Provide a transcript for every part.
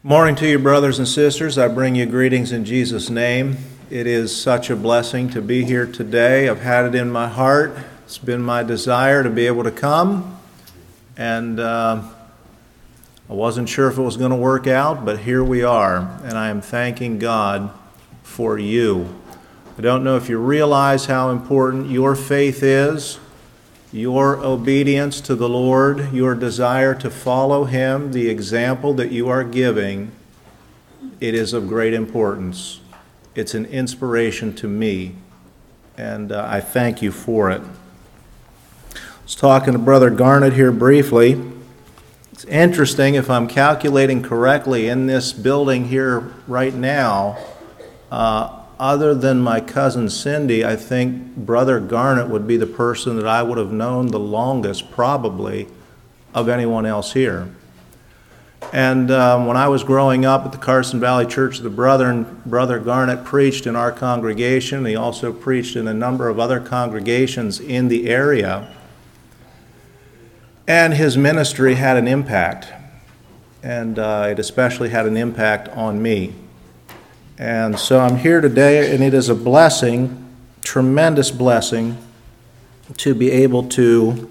Morning to you, brothers and sisters. I bring you greetings in Jesus' name. It is such a blessing to be here today. I've had it in my heart. It's been my desire to be able to come, and I wasn't sure if it was going to work out, but here we are, and I am thanking God for you. I don't know if you realize how important your faith is, your obedience to the Lord, your desire to follow Him, the example that you are giving. It is of great importance. It's an inspiration to me, and I thank you for it. I was talking to Brother Garnett here briefly. It's interesting, if I'm calculating correctly, in this building here right now, other than my cousin Cindy, I think Brother Garnett would be the person that I would have known the longest, probably, of anyone else here. And when I was growing up at the Carson Valley Church of the Brethren, Brother Garnett preached in our congregation. He also preached in a number of other congregations in the area. And his ministry had an impact, and it especially had an impact on me. And so I'm here today, and it is a blessing, tremendous blessing, to be able to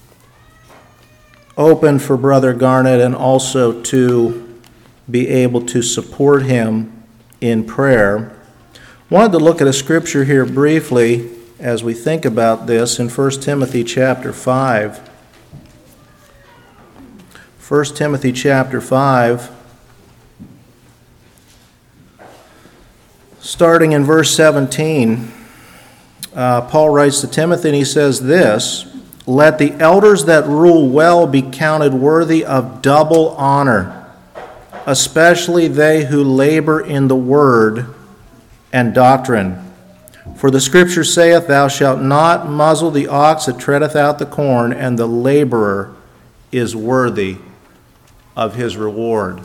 open for Brother Garnett and also to be able to support him in prayer. Wanted to look at a scripture here briefly as we think about this in 1 Timothy chapter 5. 1 Timothy chapter 5. Starting in verse 17, Paul writes to Timothy, and he says this, "Let the elders that rule well be counted worthy of double honor, especially they who labor in the word and doctrine. For the Scripture saith, Thou shalt not muzzle the ox that treadeth out the corn, and the laborer is worthy of his reward."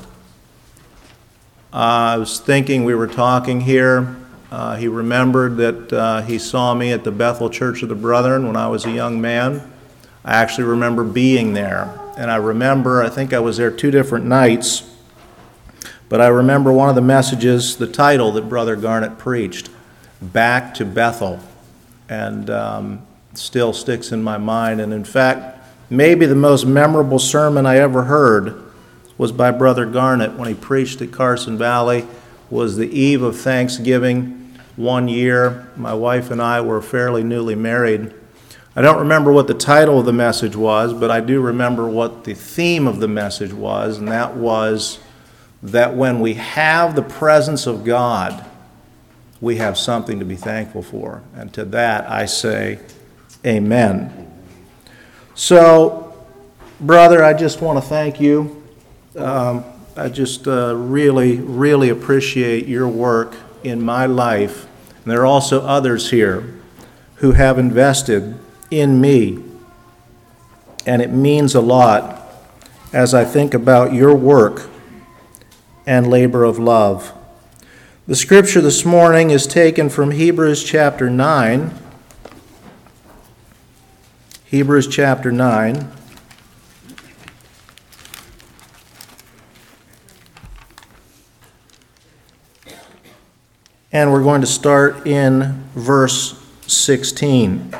I was thinking, we were talking here, he remembered that he saw me at the Bethel Church of the Brethren when I was a young man. I actually remember being there, and I think I was there 2 different nights, but I remember one of the messages, the title that Brother Garnett preached, Back to Bethel, and still sticks in my mind. And in fact, maybe the most memorable sermon I ever heard was by Brother Garnett when he preached at Carson Valley. Was the eve of Thanksgiving one year. My wife and I were fairly newly married. I don't remember what the title of the message was, but I do remember what the theme of the message was, and that was that when we have the presence of God, we have something to be thankful for. And to that I say, amen. So, brother, I just want to thank you. I just really appreciate your work in my life. And there are also others here who have invested in me. And it means a lot as I think about your work and labor of love. The scripture this morning is taken from Hebrews chapter 9. Hebrews chapter 9. And we're going to start in verse 16.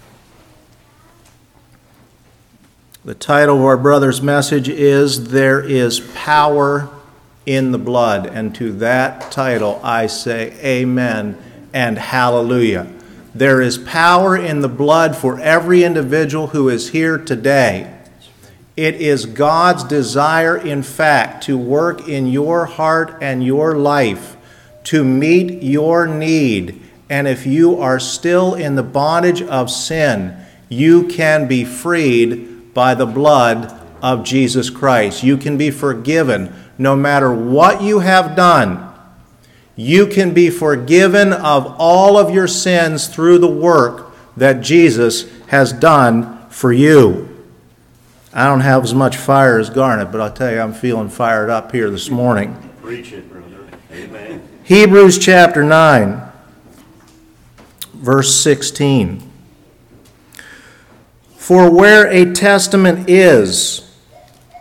The title of our brother's message is, There is Power in the Blood. And to that title I say amen and hallelujah. There is power in the blood for every individual who is here today. It is God's desire, in fact, to work in your heart and your life to meet your need. And if you are still in the bondage of sin, you can be freed by the blood of Jesus Christ. You can be forgiven no matter what you have done. You can be forgiven of all of your sins through the work that Jesus has done for you. I don't have as much fire as Garnett, but I'll tell you, I'm feeling fired up here this morning. Preach it, brother. Amen. Hebrews chapter 9, verse 16. For where a testament is,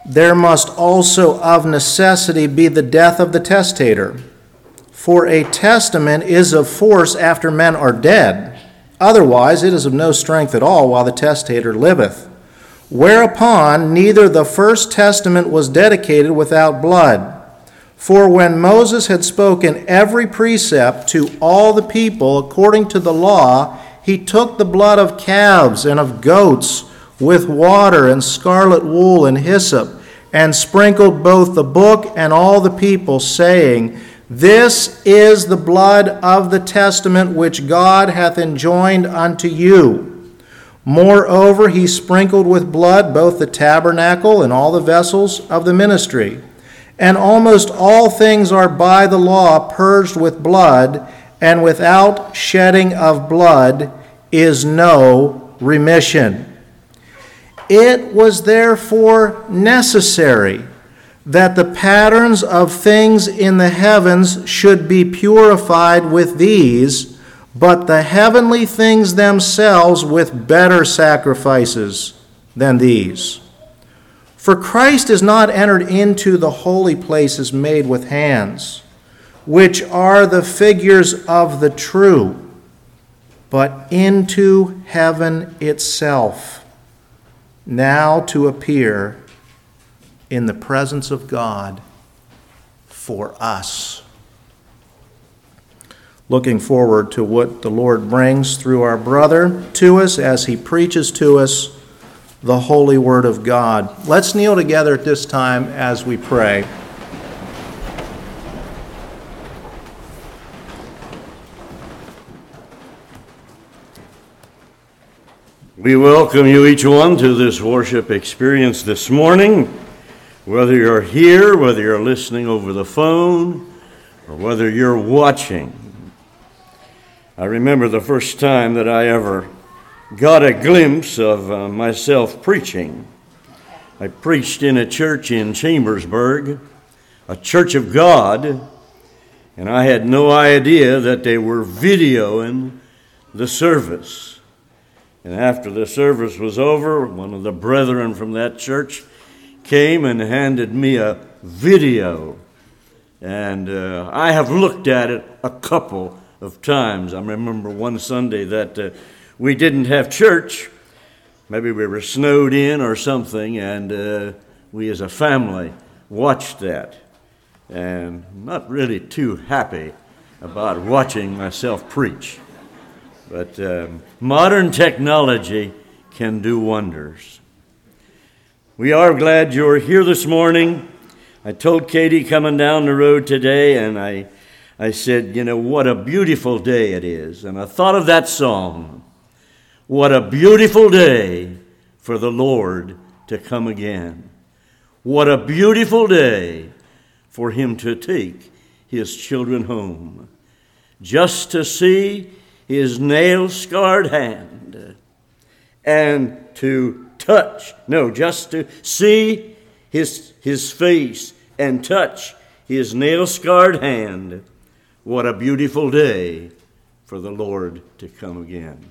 there must also of necessity be the death of the testator. For a testament is of force after men are dead. Otherwise it is of no strength at all while the testator liveth. Whereupon neither the first testament was dedicated without blood. For when Moses had spoken every precept to all the people according to the law, he took the blood of calves and of goats with water and scarlet wool and hyssop, and sprinkled both the book and all the people, saying, This is the blood of the testament which God hath enjoined unto you. Moreover, he sprinkled with blood both the tabernacle and all the vessels of the ministry. And almost all things are by the law purged with blood, and without shedding of blood is no remission. It was therefore necessary that the patterns of things in the heavens should be purified with these, but the heavenly things themselves with better sacrifices than these. For Christ is not entered into the holy places made with hands, which are the figures of the true, but into heaven itself, now to appear in the presence of God for us. Looking forward to what the Lord brings through our brother to us as he preaches to us the holy word of God. Let's kneel together at this time as we pray. We welcome you, each one, to this worship experience this morning. Whether you're here, whether you're listening over the phone, or whether you're watching. I remember the first time that I ever got a glimpse of myself preaching. I preached in a church in Chambersburg, a Church of God, and I had no idea that they were videoing the service. And after the service was over, one of the brethren from that church came and handed me a video. And I have looked at it a couple of times. I remember one Sunday that we didn't have church. Maybe we were snowed in or something, and we as a family watched that. And not really too happy about watching myself preach. But modern technology can do wonders. We are glad you're here this morning. I told Katie coming down the road today, and I said, you know, what a beautiful day it is. And I thought of that song, What a Beautiful Day for the Lord to Come Again. What a beautiful day for him to take his children home. Just to see his nail-scarred hand and to just to see his face and touch his nail-scarred hand. What a beautiful day for the Lord to come again.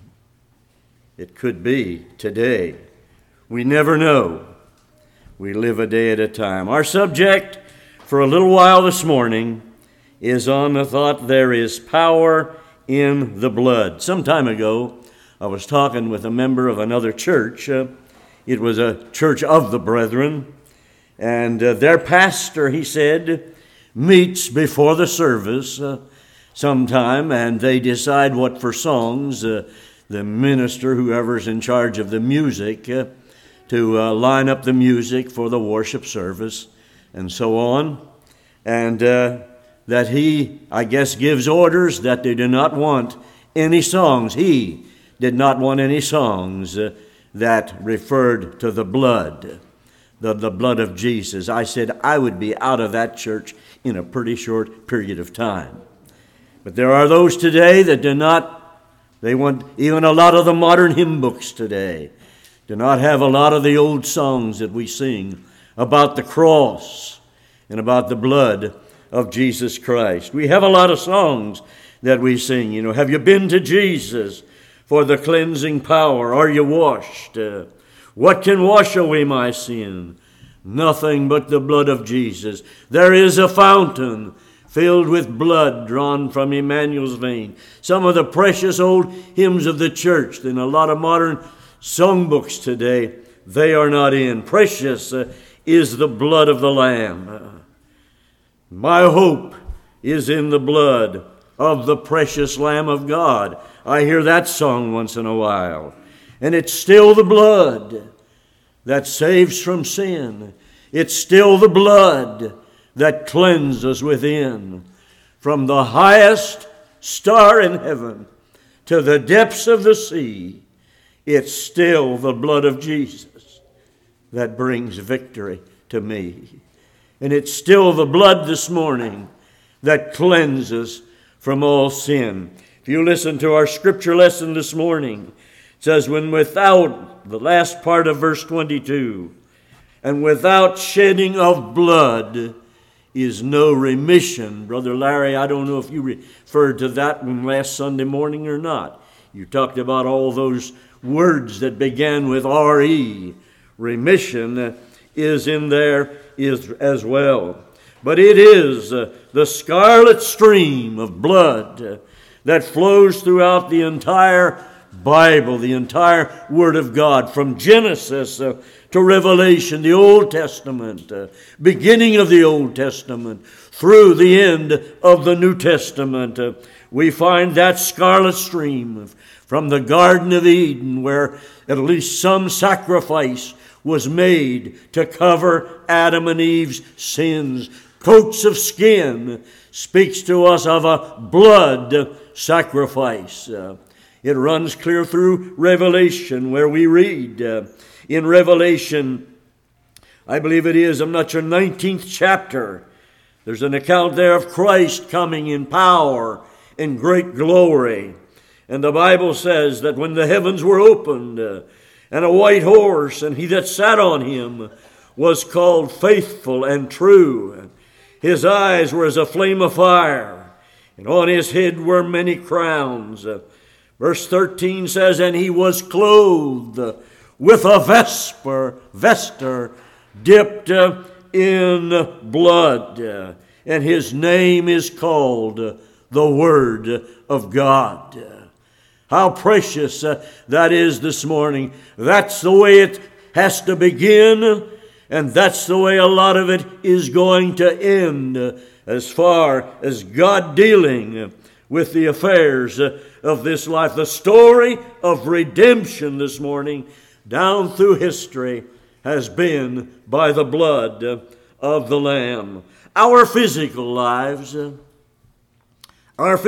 It could be today. We never know. We live a day at a time. Our subject for a little while this morning is on the thought there is power in the blood. Some time ago, I was talking with a member of another church. It was a church of the brethren. And their pastor, he said, meets before the service sometime, and they decide what for songs the minister, whoever's in charge of the music, to line up the music for the worship service and so on. And that he, I guess, gives orders that they do not want any songs. He did not want any songs that referred to the blood, the blood of Jesus. I said I would be out of that church in a pretty short period of time. But there are those today that do not, they want even a lot of the modern hymn books today, do not have a lot of the old songs that we sing about the cross and about the blood of Jesus Christ. We have a lot of songs that we sing. You know, have you been to Jesus for the cleansing power? Are you washed? What can wash away my sin? Nothing but the blood of Jesus. There is a fountain filled with blood drawn from Emmanuel's vein. Some of the precious old hymns of the church in a lot of modern songbooks today, they are not in. Precious is the blood of the Lamb. My hope is in the blood of the precious Lamb of God. I hear that song once in a while. And it's still the blood that saves from sin. It's still the blood that cleanses within. From the highest star in heaven to the depths of the sea, it's still the blood of Jesus that brings victory to me. And it's still the blood this morning that cleanses from all sin. If you listen to our scripture lesson this morning, it says, when without, the last part of verse 22, and without shedding of blood is no remission. Brother Larry, I don't know if you referred to that one last Sunday morning or not. You talked about all those words that began with R-E. Remission is in there as well. But it is the scarlet stream of blood that flows throughout the entire Bible, the entire Word of God, from Genesis to Revelation, the Old Testament, beginning of the Old Testament, through the end of the New Testament. We find that scarlet stream from the Garden of Eden, where at least some sacrifice was made to cover Adam and Eve's sins. Coats of skin speaks to us of a blood sacrifice. It runs clear through Revelation, where we read in Revelation, I believe it is, I'm not sure, 19th chapter. There's an account there of Christ coming in power and great glory. And the Bible says that when the heavens were opened, and a white horse, and he that sat on him was called Faithful and True. His eyes were as a flame of fire, and on his head were many crowns. Verse 13 says, and he was clothed with a vesture dipped in blood, and his name is called the Word of God. How precious that is this morning. That's the way it has to begin, and that's the way a lot of it is going to end, as far as God dealing with the affairs of this life. The story of redemption this morning, down through history, has been by the blood of the Lamb. Our physical lives, life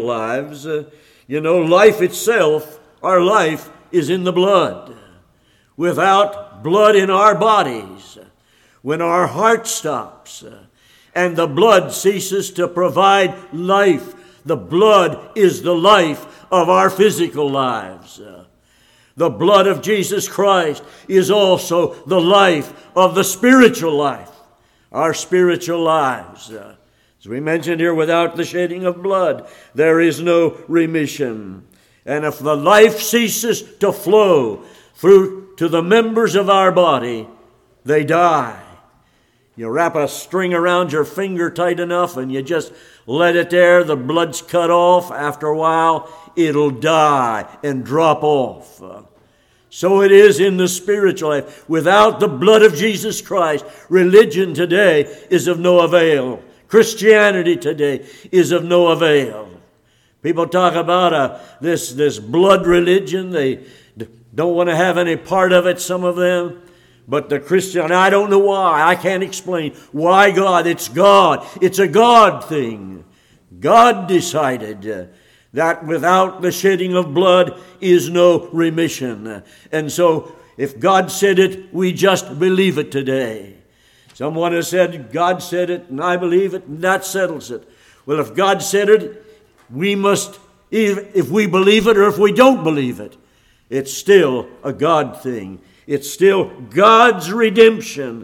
itself, our life is in the blood. Without blood in our bodies, when our heart stops and the blood ceases to provide life, the blood is the life of our physical lives. The blood of Jesus Christ is also the life of the spiritual life, our spiritual lives. As we mentioned here, without the shedding of blood, there is no remission. And if the life ceases to flow through to the members of our body, they die. You wrap a string around your finger tight enough and you just let it there, the blood's cut off. After a while, it'll die and drop off. So it is in the spiritual life. Without the blood of Jesus Christ, religion today is of no avail. Christianity today is of no avail. People talk about this blood religion. They don't want to have any part of it, some of them. But the Christian, I don't know why. I can't explain why God. It's God. It's a God thing. God decided that without the shedding of blood is no remission. And so if God said it, we just believe it today. Someone has said, God said it, and I believe it, and that settles it. Well, if God said it, we must, if we believe it or if we don't believe it, it's still a God thing. It's still God's redemption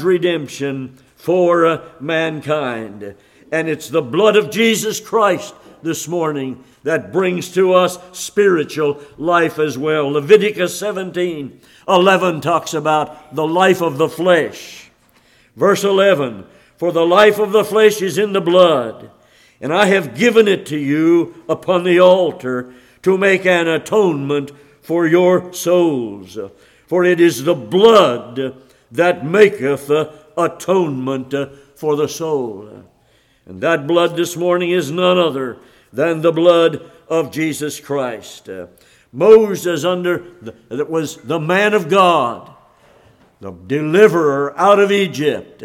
for mankind. And it's the blood of Jesus Christ this morning that brings to us spiritual life as well. Leviticus 17:11 talks about the life of the flesh. Verse 11, "For the life of the flesh is in the blood, and I have given it to you upon the altar to make an atonement for your souls. For it is the blood that maketh atonement for the soul." And that blood this morning is none other than the blood of Jesus Christ. Moses that was the man of God, the deliverer out of Egypt,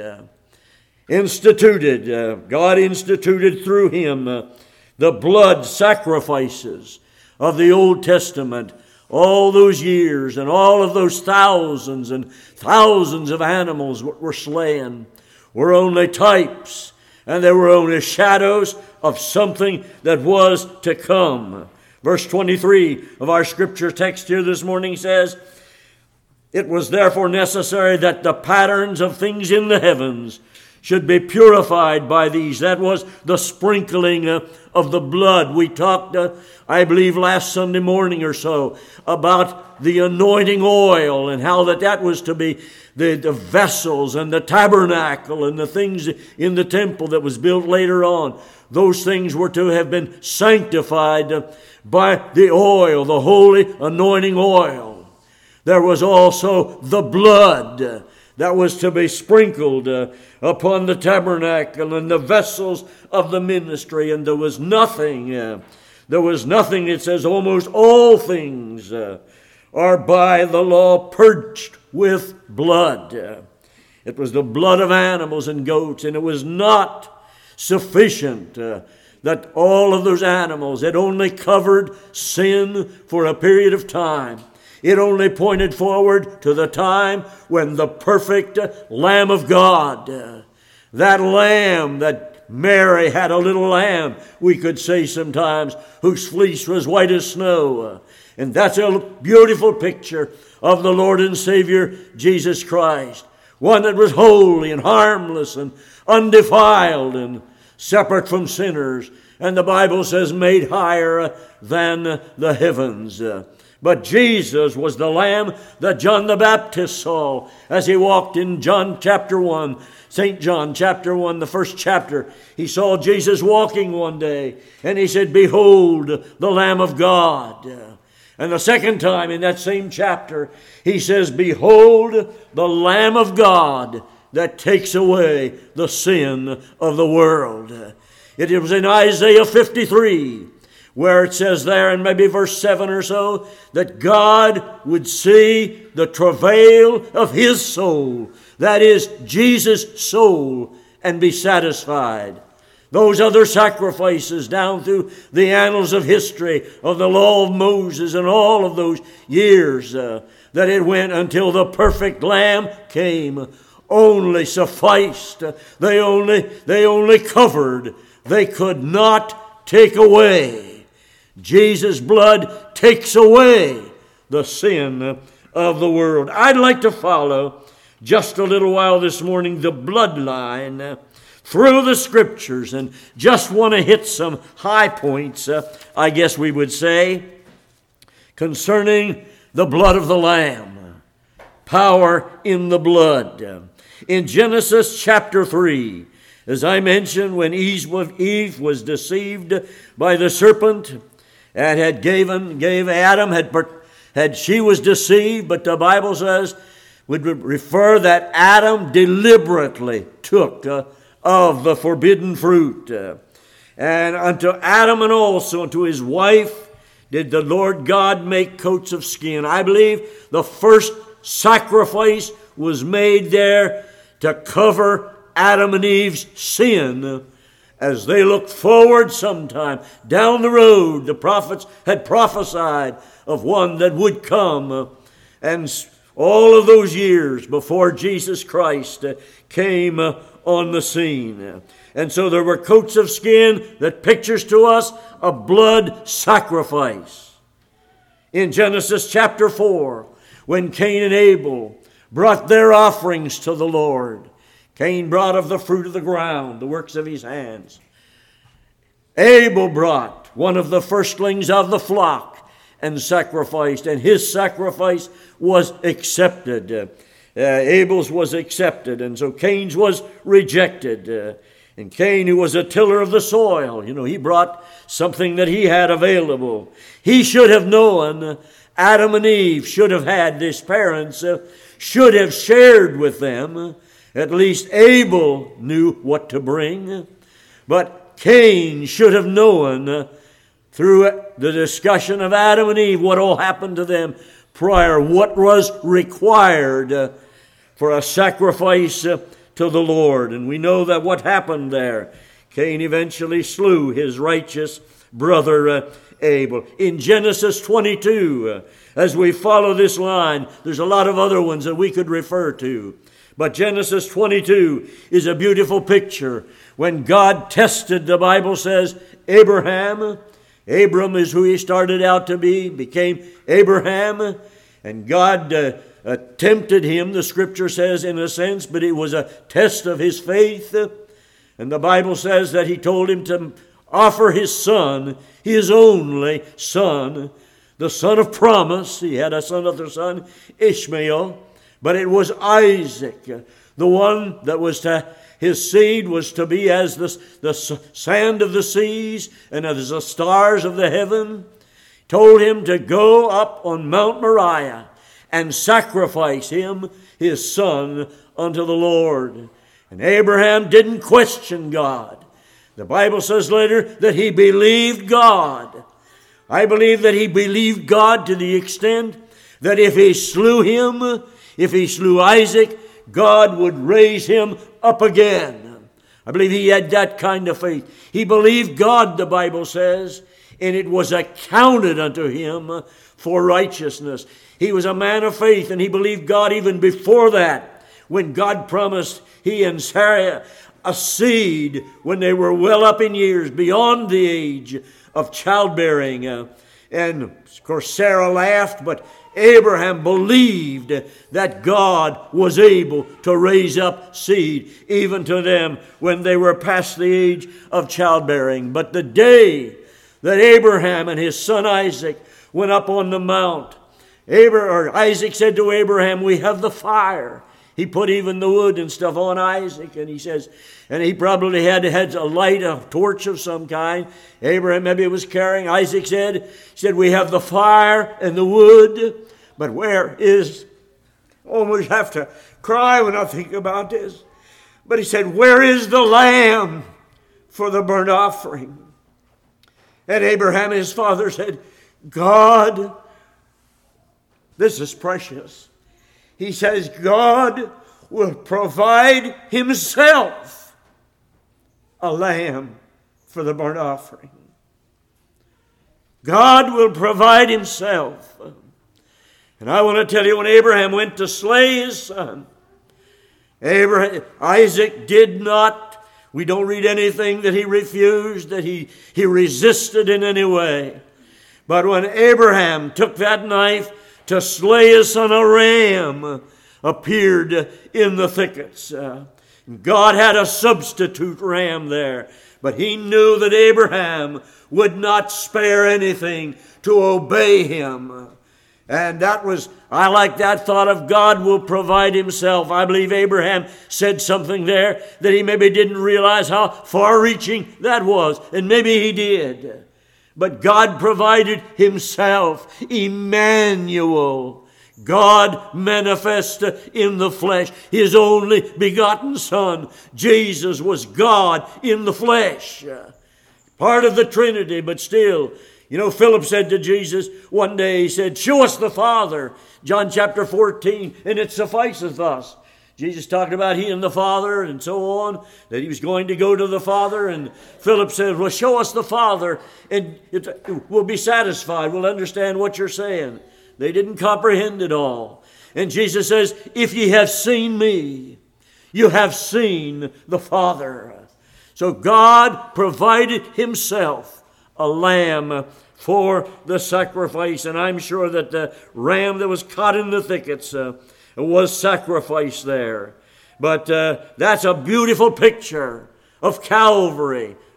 God instituted through him the blood sacrifices of the Old Testament. All those years and all of those thousands and thousands of animals were slain were only types, and they were only shadows of something that was to come. Verse 23 of our scripture text here this morning says, "It was therefore necessary that the patterns of things in the heavens should be purified by these." That was the sprinkling of the blood. We talked, I believe, last Sunday morning or so about the anointing oil and how that was to be the vessels and the tabernacle and the things in the temple that was built later on. Those things were to have been sanctified by the oil, the holy anointing oil. There was also the blood that was to be sprinkled upon the tabernacle and the vessels of the ministry. And there was nothing, it says, almost all things are by the law purged with blood. It was the blood of animals and goats, and it was not sufficient that all of those animals, it only covered sin for a period of time. It only pointed forward to the time when the perfect Lamb of God, that lamb that Mary had, a little lamb, we could say sometimes, whose fleece was white as snow. And that's a beautiful picture of the Lord and Savior Jesus Christ. One that was holy and harmless and undefiled and separate from sinners. And the Bible says made higher than the heavens. But Jesus was the Lamb that John the Baptist saw as he walked in John chapter 1. St. John chapter 1, the first chapter. He saw Jesus walking one day, and he said, "Behold, the Lamb of God." And the second time in that same chapter, he says, "Behold, the Lamb of God that takes away the sin of the world." It was in Isaiah 53, where it says there, in maybe verse 7 or so, that God would see the travail of his soul, that is, Jesus' soul, and be satisfied. Those other sacrifices down through the annals of history of the law of Moses and all of those years that it went until the perfect Lamb came, only sufficed. They only covered. They could not take away. Jesus' blood takes away the sin of the world. I'd like to follow just a little while this morning the bloodline through the Scriptures, and just want to hit some high points, I guess we would say, concerning the blood of the Lamb. Power in the blood. In Genesis chapter 3, as I mentioned, when Eve was deceived by the serpent and gave Adam, she was deceived, but the Bible says, would refer that Adam deliberately took of the forbidden fruit. And unto Adam and also unto his wife did the Lord God make coats of skin. I believe the first sacrifice was made there to cover Adam and Eve's sin as they looked forward sometime down the road. The prophets had prophesied of one that would come, and all of those years before Jesus Christ came on the scene. And so there were coats of skin that pictures to us a blood sacrifice. In Genesis chapter 4, when Cain and Abel brought their offerings to the Lord, Cain brought of the fruit of the ground, the works of his hands. Abel brought one of the firstlings of the flock and sacrificed, and his sacrifice was accepted. Abel's was accepted, and so Cain's was rejected. And Cain, who was a tiller of the soil, he brought something that he had available. He should have known. Adam and Eve should have had, his parents should have shared with them. At least Abel knew what to bring. But Cain should have known through the discussion of Adam and Eve what all happened to them prior, what was required for a sacrifice to the Lord. And we know that what happened there. Cain eventually slew his righteous brother Abel. In Genesis 22, as we follow this line, there's a lot of other ones that we could refer to. But Genesis 22 is a beautiful picture. When God tested, the Bible says, Abraham. Abram is who he started out to be, became Abraham. And God tempted him, the scripture says, in a sense, but it was a test of his faith. And the Bible says that he told him to offer his son, his only son, the son of promise. He had another son, Ishmael, but it was Isaac, the one that was his seed was to be as the sand of the seas and as the stars of the heaven. Told him to go up on Mount Moriah and sacrifice him, his son, unto the Lord. And Abraham didn't question God. The Bible says later that he believed God. I believe that he believed God to the extent that if he slew him, if he slew Isaac, God would raise him up again. I believe he had that kind of faith. He believed God, the Bible says, and it was accounted unto him for righteousness. He was a man of faith, and he believed God even before that, when God promised he and Sarah a seed when they were well up in years, beyond the age of childbearing. And of course Sarah laughed, but Abraham believed that God was able to raise up seed even to them when they were past the age of childbearing. But the day that Abraham and his son Isaac went up on the mount, Isaac said to Abraham, "We have the fire." He put even the wood and stuff on Isaac, and he says, and he probably had a light, a torch of some kind. Abraham maybe was carrying. Isaac said, "We have the fire and the wood, but where is?" Almost have to cry when I think about this. But he said, "Where is the lamb for the burnt offering?" And Abraham, his father, said, "God, this is precious." He says, "God will provide himself a lamb for the burnt offering." God will provide himself. And I want to tell you, when Abraham went to slay his son, Isaac did not, we don't read anything that he refused, that he resisted in any way. But when Abraham took that knife to slay his son, a ram appeared in the thickets. God had a substitute ram there, but he knew that Abraham would not spare anything to obey him. And that was, I like that thought of God will provide himself. I believe Abraham said something there that he maybe didn't realize how far-reaching that was, and maybe he did. But God provided himself, Emmanuel, God manifest in the flesh, his only begotten Son. Jesus was God in the flesh, part of the Trinity, but still. Philip said to Jesus one day, he said, "Show us the Father." John chapter 14, "and it sufficeth us." Jesus talked about he and the Father and so on, that he was going to go to the Father. And Philip said, "Well, show us the Father, and we'll be satisfied. We'll understand what you're saying." They didn't comprehend it all. And Jesus says, "If ye have seen me, you have seen the Father." So God provided himself a lamb for the sacrifice. And I'm sure that the ram that was caught in the thickets was sacrificed there. But that's a beautiful picture of Calvary,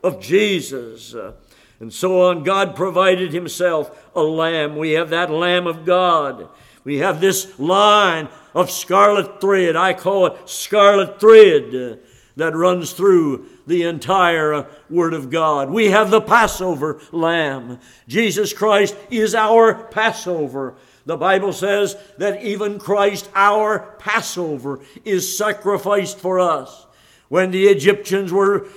of Jesus. And so on, God provided himself a lamb. We have that Lamb of God. We have this line of scarlet thread. I call it scarlet thread that runs through the entire Word of God. We have the Passover lamb. Jesus Christ is our Passover. The Bible says that even Christ, our Passover, is sacrificed for us. When the Egyptians were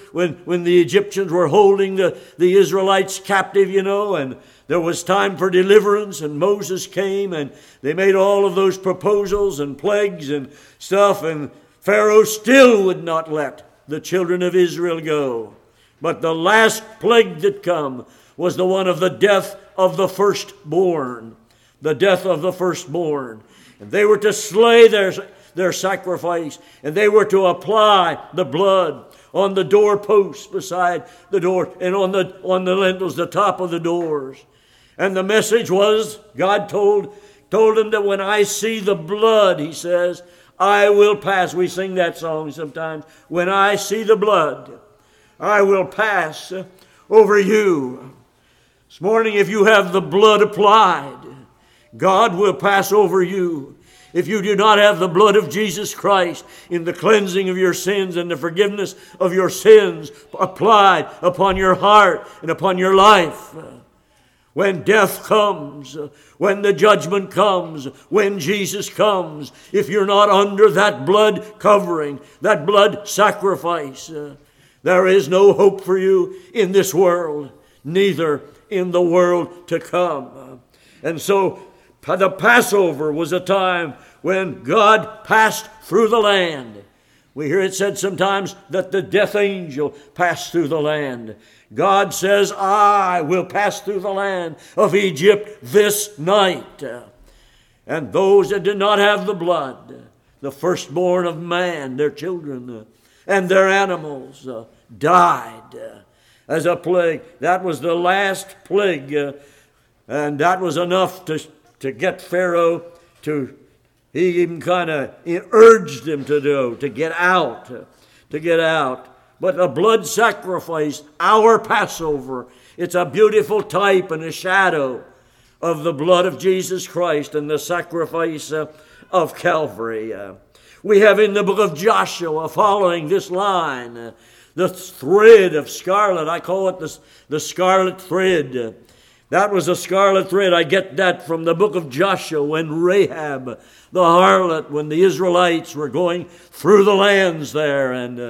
holding the Israelites captive, and there was time for deliverance, and Moses came, and they made all of those proposals and plagues and stuff, and Pharaoh still would not let the children of Israel go. But the last plague that come was the one of the death of the firstborn. The death of the firstborn. And they were to slay their sacrifice, and they were to apply the blood on the doorposts beside the door, and on the lintels, the top of the doors. And the message was, God told him that when I see the blood, he says, I will pass. We sing that song sometimes. When I see the blood, I will pass over you. This morning, if you have the blood applied, God will pass over you. If you do not have the blood of Jesus Christ in the cleansing of your sins and the forgiveness of your sins applied upon your heart and upon your life, when death comes, when the judgment comes, when Jesus comes, if you're not under that blood covering, that blood sacrifice, there is no hope for you in this world, neither in the world to come. And so the Passover was a time when God passed through the land. We hear it said sometimes that the death angel passed through the land. God says, I will pass through the land of Egypt this night. And those that did not have the blood, the firstborn of man, their children, and their animals, died as a plague. That was the last plague, and that was enough to get Pharaoh to, he even kind of urged him to get out. But the blood sacrifice, our Passover, it's a beautiful type and a shadow of the blood of Jesus Christ and the sacrifice of Calvary. We have in the book of Joshua, following this line, the thread of scarlet. I call it the scarlet thread. That was a scarlet thread. I get that from the book of Joshua, when Rahab, the harlot, when the Israelites were going through the lands there, and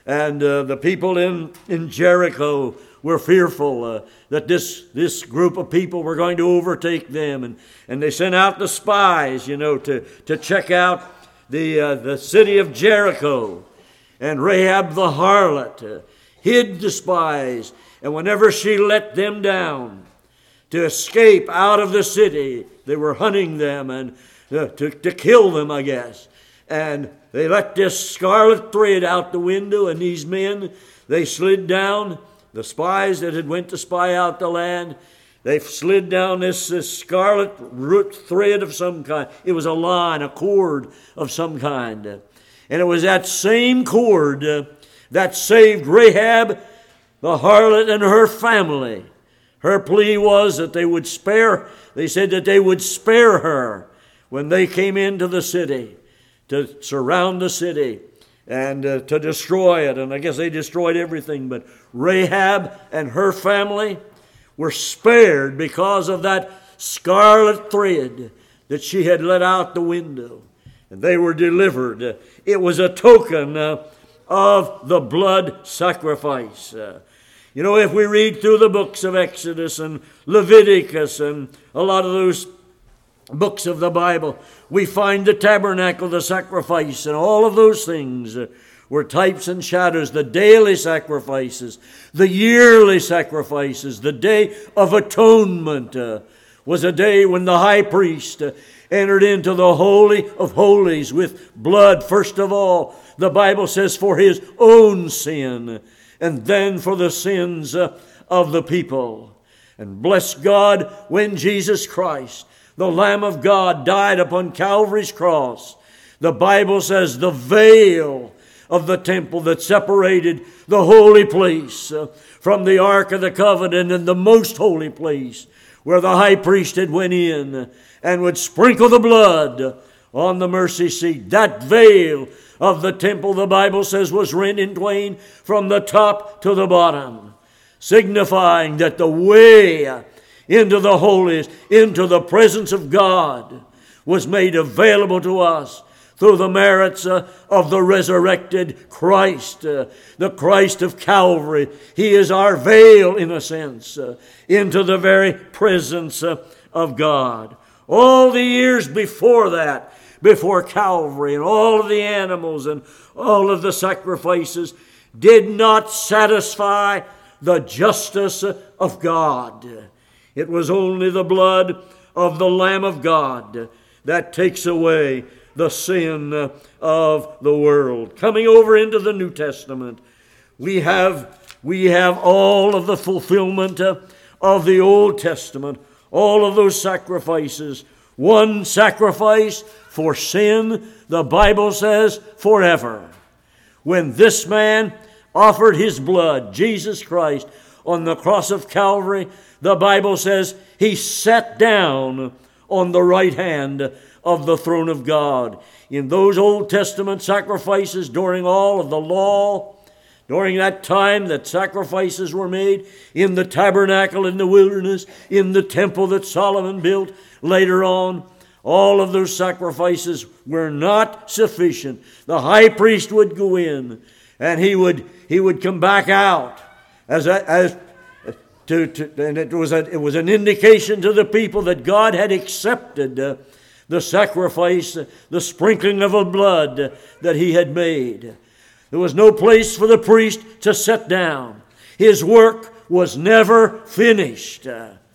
the people in Jericho were fearful that this group of people were going to overtake them, and they sent out the spies, to check out the city of Jericho. And Rahab the harlot hid the spies, and whenever she let them down to escape out of the city, they were hunting them and to kill them, I guess. And they let this scarlet thread out the window, and these men, they slid down, the spies that had went to spy out the land, they slid down this scarlet root thread of some kind. It was a line, a cord of some kind. And it was that same cord that saved Rahab, the harlot, and her family. Her plea was that they said that they would spare her when they came into the city, to surround the city and to destroy it. And I guess they destroyed everything, but Rahab and her family were spared because of that scarlet thread that she had let out the window. And they were delivered. It was a token of the blood sacrifice. If we read through the books of Exodus and Leviticus and a lot of those books of the Bible, we find the tabernacle, the sacrifice, and all of those things were types and shadows. The daily sacrifices, the yearly sacrifices, the Day of Atonement was a day when the high priest entered into the Holy of Holies with blood, first of all, the Bible says, for his own sin, and then for the sins of the people. And bless God, when Jesus Christ, the Lamb of God, died upon Calvary's cross, the Bible says the veil of the temple that separated the holy place from the Ark of the Covenant and the most holy place, where the high priest had went in and would sprinkle the blood on the mercy seat. That veil of the temple, the Bible says, was rent in twain from the top to the bottom, signifying that the way into the holiest, into the presence of God, was made available to us through the merits of the resurrected Christ, the Christ of Calvary. He is our veil, in a sense, into the very presence of God. All the years before that, before Calvary, and all of the animals and all of the sacrifices did not satisfy the justice of God. It was only the blood of the Lamb of God that takes away the sin of the world. Coming over into the New Testament, we have all of the fulfillment of the Old Testament, all of those sacrifices. One sacrifice for sin, the Bible says, forever. When this man offered his blood, Jesus Christ, on the cross of Calvary, the Bible says he sat down on the right hand of the throne of God. In those Old Testament sacrifices, during all of the law, during that time that sacrifices were made in the tabernacle in the wilderness, in the temple that Solomon built later on, all of those sacrifices were not sufficient. The high priest would go in, and he would come back out and it was an indication to the people that God had accepted the sacrifice, the sprinkling of the blood that he had made. There was no place for the priest to sit down. His work was never finished.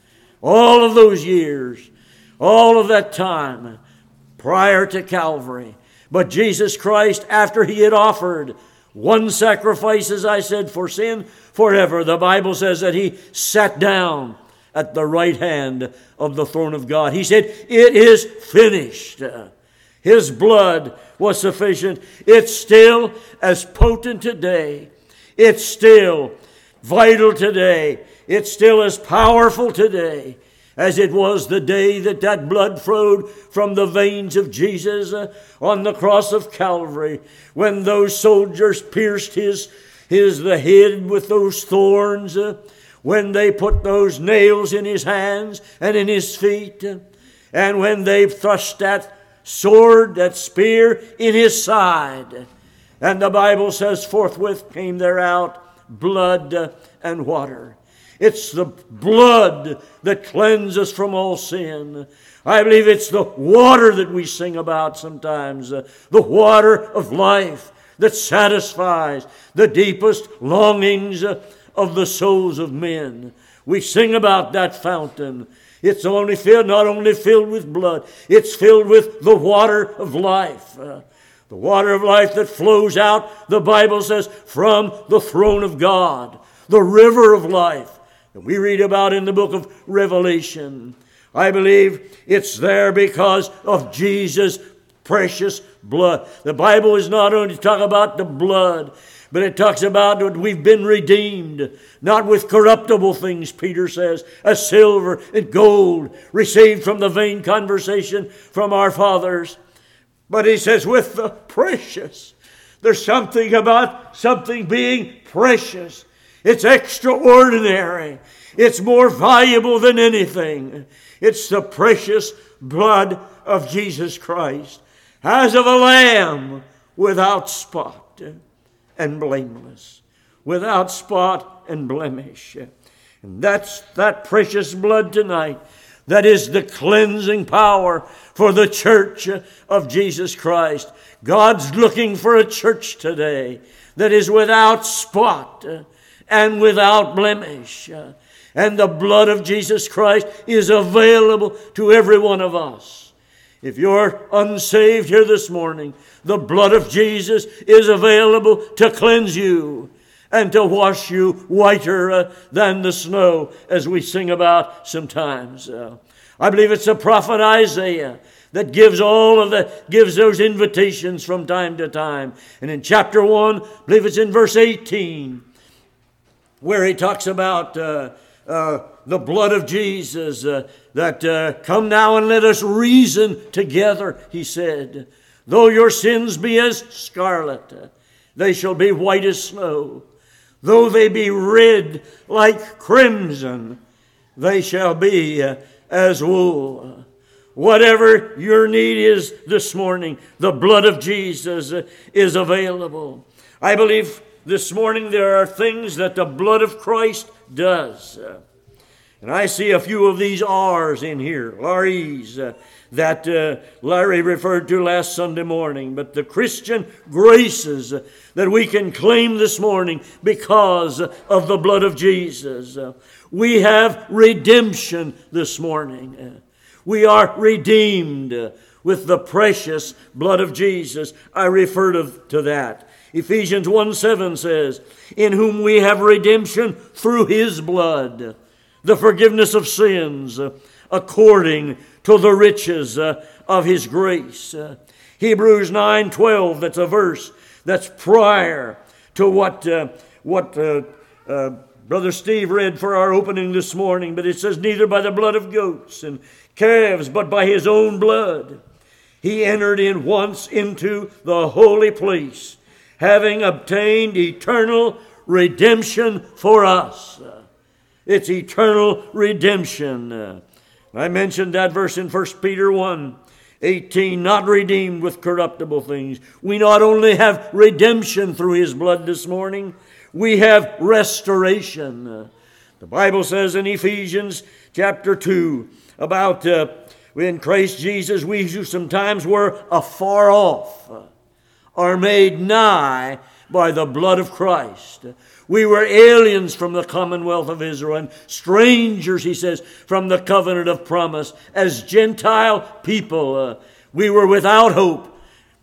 All of those years, all of that time prior to Calvary. But Jesus Christ, after he had offered one sacrifice, as I said, for sin forever, the Bible says that he sat down at the right hand of the throne of God. He said, "It is finished." His blood was sufficient. It's still as potent today. It's still vital today. It's still as powerful today as it was the day that blood flowed from the veins of Jesus on the cross of Calvary, when those soldiers pierced the head with those thorns, when they put those nails in his hands and in his feet, and when they thrust that sword, that spear, in his side. And the Bible says, forthwith came there out blood and water. It's the blood that cleanses us from all sin. I believe it's the water that we sing about sometimes, the water of life that satisfies the deepest longings of the souls of men. We sing about that fountain. It's not only filled with blood, it's filled with the water of life. The water of life that flows out, the Bible says, from the throne of God. The river of life that we read about in the book of Revelation. I believe it's there because of Jesus' precious blood. The Bible is not only talking about the blood, but it talks about that we've been redeemed, not with corruptible things, Peter says, as silver and gold received from the vain conversation from our fathers. But he says with the precious. There's something about something being precious. It's extraordinary. It's more valuable than anything. It's the precious blood of Jesus Christ, as of a lamb without spot and blameless, without spot and blemish. And that's that precious blood tonight. That is the cleansing power for the church of Jesus Christ. God's looking for a church today that is without spot and without blemish. And the blood of Jesus Christ is available to every one of us. If you're unsaved here this morning, the blood of Jesus is available to cleanse you and to wash you whiter than the snow, as we sing about sometimes. I believe it's the prophet Isaiah that gives those invitations from time to time. And in chapter 1, I believe it's in verse 18, where he talks about the blood of Jesus, come now and let us reason together, he said. Though your sins be as scarlet, they shall be white as snow. Though they be red like crimson, they shall be as wool. Whatever your need is this morning, the blood of Jesus is available. I believe this morning there are things that the blood of Christ does. And I see a few of these R's in here, R-E's, that Larry referred to last Sunday morning. But the Christian graces that we can claim this morning because of the blood of Jesus. We have redemption this morning. We are redeemed with the precious blood of Jesus. I refer to that. Ephesians 1:7 says, in whom we have redemption through his blood, the forgiveness of sins, according to the riches of his grace. Hebrews 9:12, that's a verse that's prior to what Brother Steve read for our opening this morning. But it says, neither by the blood of goats and calves, but by his own blood, he entered in once into the holy place, having obtained eternal redemption for us. It's eternal redemption. I mentioned that verse in 1 Peter 1:18, not redeemed with corruptible things. We not only have redemption through his blood this morning, we have restoration. The Bible says in Ephesians chapter 2 about in Christ Jesus, we who sometimes were afar off are made nigh by the blood of Christ. We were aliens from the commonwealth of Israel and strangers, he says, from the covenant of promise. As Gentile people, we were without hope,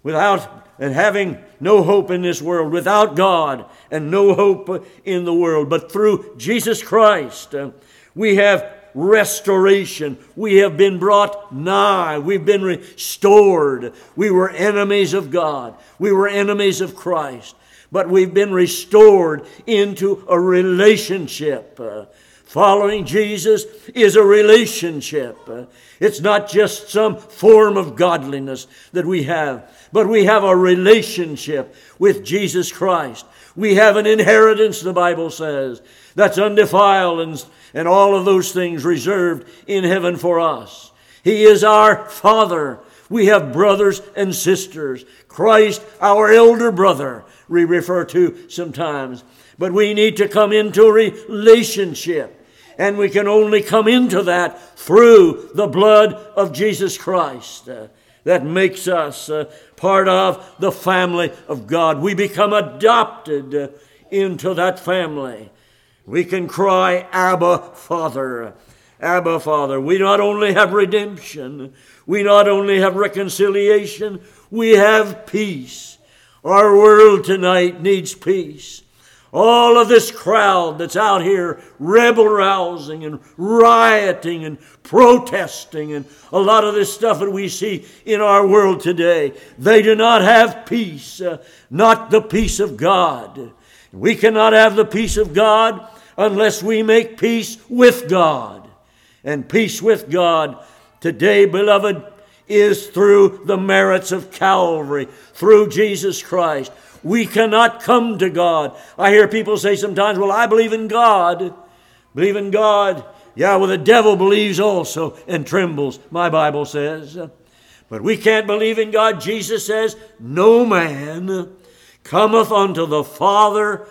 and having no hope in this world, without God and no hope in the world. But through Jesus Christ, we have restoration. We have been brought nigh. We've been restored. We were enemies of God. We were enemies of Christ. But we've been restored into a relationship. Following Jesus is a relationship. It's not just some form of godliness that we have, but we have a relationship with Jesus Christ. We have an inheritance, the Bible says, that's undefiled and all of those things reserved in heaven for us. He is our Father. We have brothers and sisters. Christ, our elder brother, we refer to sometimes. But we need to come into a relationship. And we can only come into that through the blood of Jesus Christ. That makes us part of the family of God. We become adopted into that family. We can cry, Abba, Father. Abba, Father. We not only have redemption, we not only have reconciliation, we have peace. Our world tonight needs peace. All of this crowd that's out here rebel-rousing and rioting and protesting and a lot of this stuff that we see in our world today, they do not have peace, not the peace of God. We cannot have the peace of God unless we make peace with God. And peace with God today, beloved, is through the merits of Calvary, through Jesus Christ. We cannot come to God. I hear people say sometimes, well, I believe in God. Believe in God. Yeah, well, the devil believes also and trembles, my Bible says. But we can't believe in God. Jesus says, no man cometh unto the Father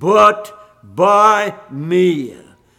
but by me.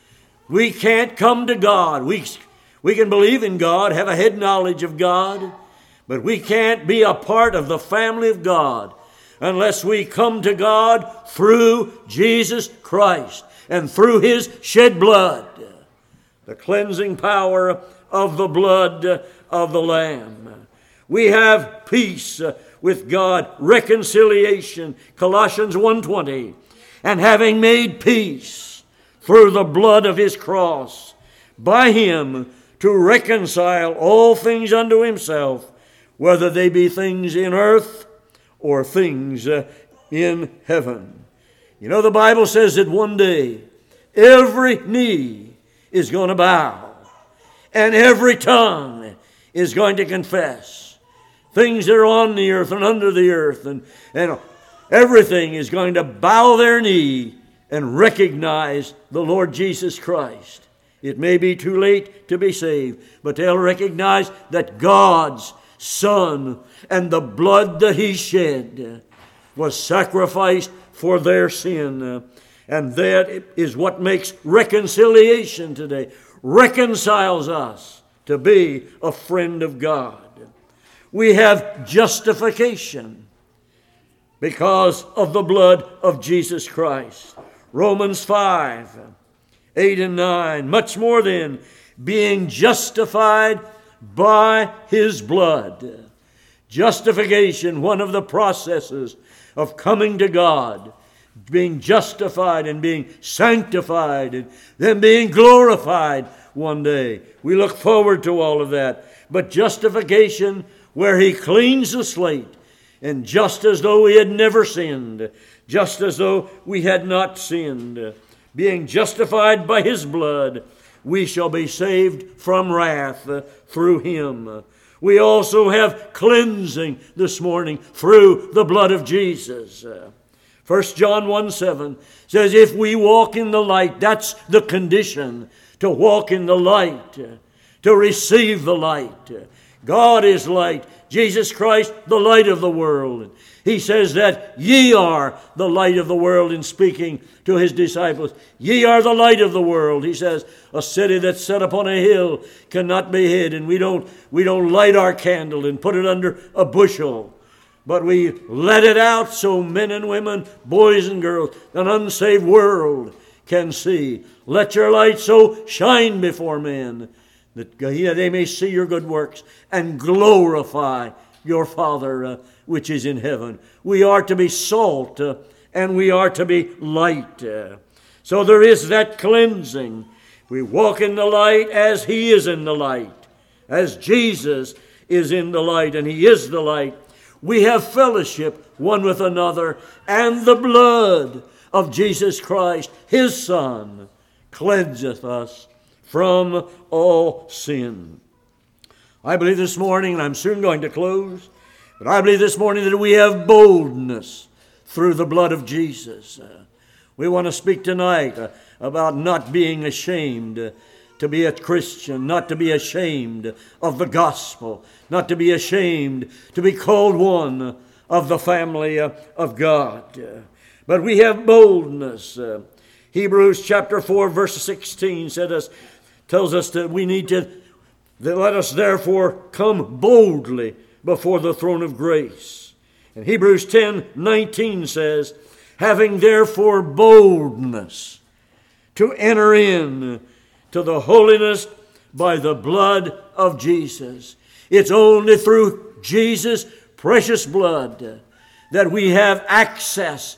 We can't come to God. We can believe in God, have a head knowledge of God, but we can't be a part of the family of God unless we come to God through Jesus Christ and through his shed blood, the cleansing power of the blood of the Lamb. We have peace with God, reconciliation, Colossians 1:20, and having made peace through the blood of his cross, by him to reconcile all things unto himself, whether they be things in earth or things in heaven. You know, the Bible says that one day every knee is going to bow and every tongue is going to confess. Things that are on the earth and under the earth and everything is going to bow their knee and recognize the Lord Jesus Christ. It may be too late to be saved, but they'll recognize that God's Son and the blood that He shed was sacrificed for their sin. And that is what makes reconciliation today. Reconciles us to be a friend of God. We have justification because of the blood of Jesus Christ. Romans 5, 8 and 9. Much more then, being justified by His blood. Justification, one of the processes of coming to God. Being justified and being sanctified and then being glorified one day. We look forward to all of that. But justification, where He cleans the slate, and just as though we had never sinned, just as though we had not sinned, being justified by His blood, we shall be saved from wrath through Him. We also have cleansing this morning through the blood of Jesus. 1 John 1:7 says, if we walk in the light, that's the condition, to walk in the light, to receive the light. God is light. Jesus Christ, the light of the world. He says that ye are the light of the world in speaking to His disciples. Ye are the light of the world. He says, a city that's set upon a hill cannot be hid. And we don't light our candle and put it under a bushel. But we let it out so men and women, boys and girls, an unsaved world can see. Let your light so shine before men that they may see your good works and glorify your Father which is in heaven. We are to be salt and we are to be light. So there is that cleansing. We walk in the light as He is in the light, as Jesus is in the light, and He is the light. We have fellowship one with another, and the blood of Jesus Christ, His Son, cleanseth us from all sin. I believe this morning, and I'm soon going to close, but I believe this morning that we have boldness through the blood of Jesus. We want to speak tonight about not being ashamed to be a Christian, not to be ashamed of the gospel, not to be ashamed to be called one of the family of God. But we have boldness. Hebrews chapter 4 verse 16 tells us that we need to, let us therefore come boldly before the throne of grace. And Hebrews 10:19 says, having therefore boldness to enter in to the holiness by the blood of Jesus. It's only through Jesus' precious blood that we have access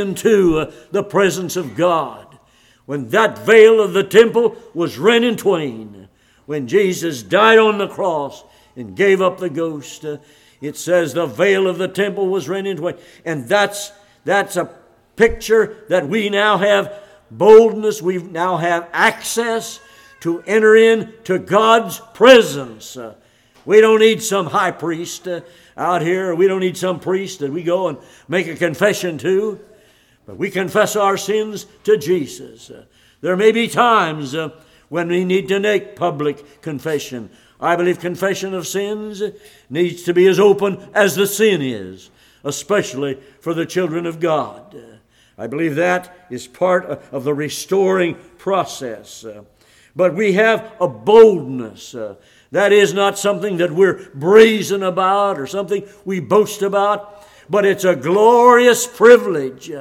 into the presence of God. When that veil of the temple was rent in twain, when Jesus died on the cross and gave up the ghost, it says the veil of the temple was rent in twain. And that's a picture that we now have boldness. We now have access to enter into God's presence. We don't need some high priest out here. We don't need some priest that we go and make a confession to. But we confess our sins to Jesus. There may be times when we need to make public confession. I believe confession of sins needs to be as open as the sin is, especially for the children of God. I believe that is part of the restoring process. But we have a boldness. That is not something that we're brazen about or something we boast about, but it's a glorious privilege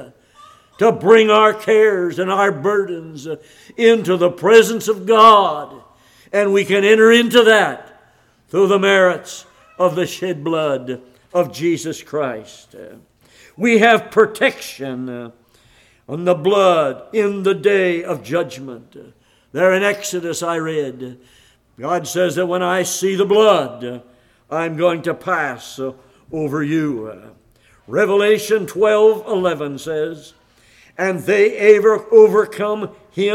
to bring our cares and our burdens into the presence of God. And we can enter into that through the merits of the shed blood of Jesus Christ. We have protection on the blood in the day of judgment. There in Exodus I read, God says that when I see the blood, I'm going to pass over you. Revelation 12:11 says, and they overcame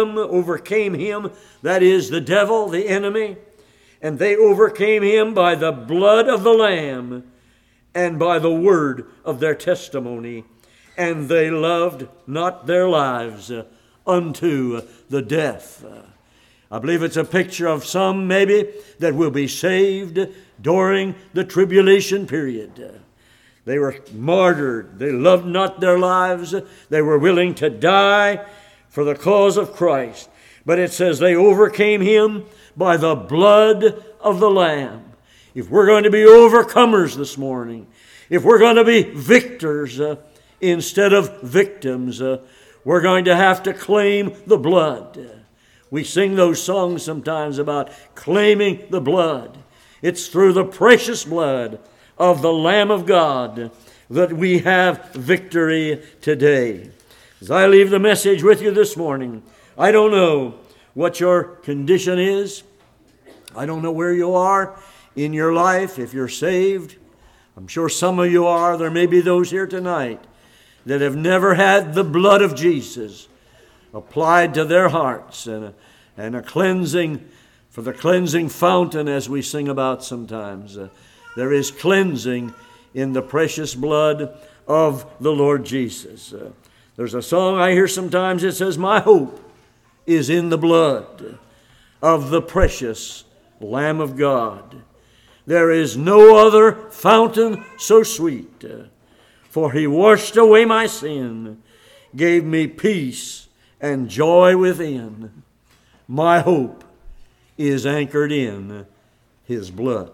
him, that is the devil, the enemy, and they overcame him by the blood of the Lamb and by the word of their testimony, and they loved not their lives unto the death. I believe it's a picture of some maybe that will be saved during the tribulation period. They were martyred. They loved not their lives. They were willing to die for the cause of Christ. But it says they overcame him by the blood of the Lamb. If we're going to be overcomers this morning, if we're going to be victors instead of victims, we're going to have to claim the blood. We sing those songs sometimes about claiming the blood. It's through the precious blood of the Lamb of God that we have victory today. As I leave the message with you this morning, I don't know what your condition is. I don't know where you are in your life, if you're saved. I'm sure some of you are. There may be those here tonight that have never had the blood of Jesus applied to their hearts and a cleansing, for the cleansing fountain as we sing about sometimes. There is cleansing in the precious blood of the Lord Jesus. There's a song I hear sometimes that says, my hope is in the blood of the precious Lamb of God. There is no other fountain so sweet, for he washed away my sin, gave me peace and joy within. My hope is anchored in his blood.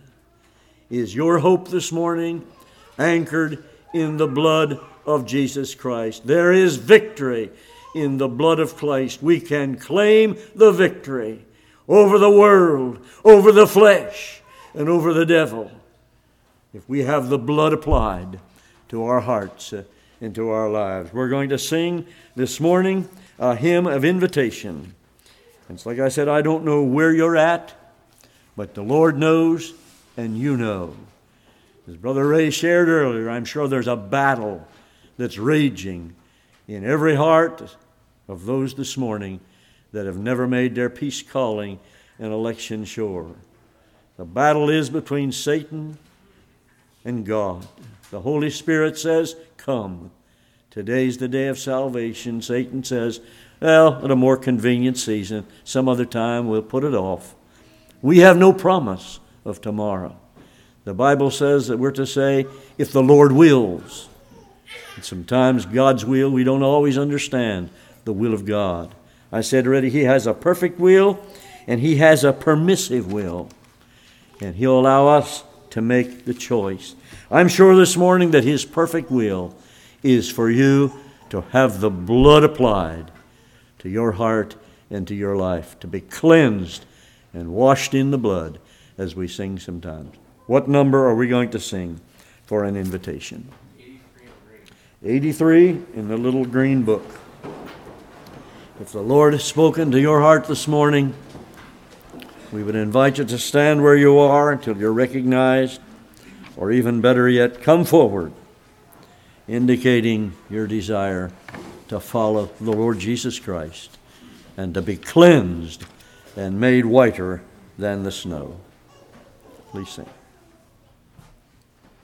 Is your hope this morning anchored in the blood of Jesus Christ? There is victory in the blood of Christ. We can claim the victory over the world, over the flesh, and over the devil if we have the blood applied to our hearts and to our lives. We're going to sing this morning a hymn of invitation. It's like I said, I don't know where you're at, but the Lord knows and you know. As Brother Ray shared earlier, I'm sure there's a battle that's raging in every heart of those this morning that have never made their peace calling and election sure. The battle is between Satan and God. The Holy Spirit says, come. Today's the day of salvation. Satan says, well, at a more convenient season, some other time we'll put it off. We have no promise of tomorrow. The Bible says that we're to say, if the Lord wills. And sometimes God's will, we don't always understand the will of God. I said already, he has a perfect will and he has a permissive will. And he'll allow us to make the choice. I'm sure this morning that his perfect will is for you to have the blood applied to your heart and to your life, to be cleansed and washed in the blood as we sing sometimes. What number are we going to sing for an invitation? 83 in the little green book. If the Lord has spoken to your heart this morning, we would invite you to stand where you are until you're recognized, or even better yet, come forward, indicating your desire to follow the Lord Jesus Christ and to be cleansed and made whiter than the snow. Please sing.